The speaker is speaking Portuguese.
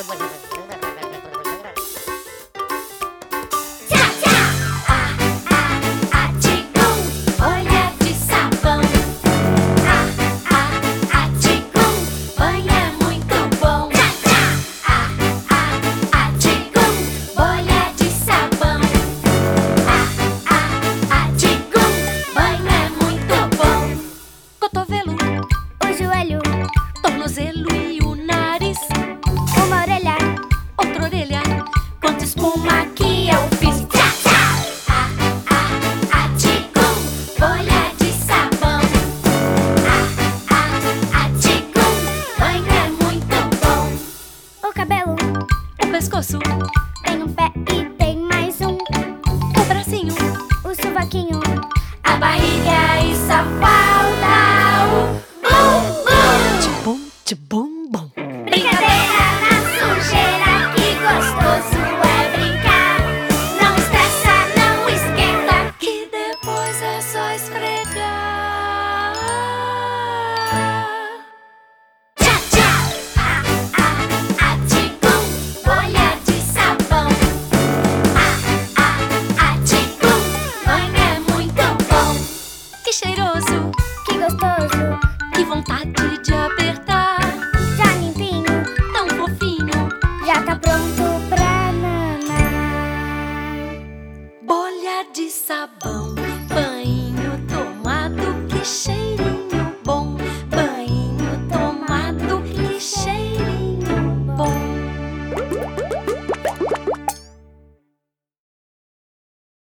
Tornozelo e o nariz. Uma orelha, outra orelha. Quanta espuma que eu fiz. Tchá, tchá. Atigum, bolha de sabão. Atigum, banho é muito bom. O cabelo, o pescoço, tem um pé e tem mais um. O bracinho, o sovaquinho, a barriga e só falta o bum bum. Brincadeira na sujeira, que gostoso é brincar. Não estressa, não esquenta, que depois é só esfregar. Tchá, tchá. Atigum, bolha de sabão. Atigum, banho é muito bom. Que cheiroso, que gostoso, que vontade